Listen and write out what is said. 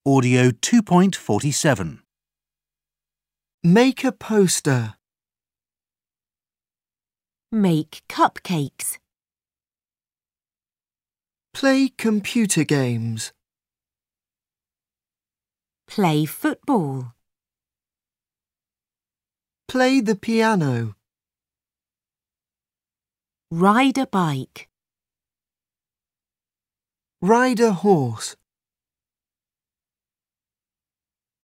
Audio 2.47. Make a poster. Make cupcakes. Play computer games. Play football. Play the piano. Ride a bike. Ride a horse.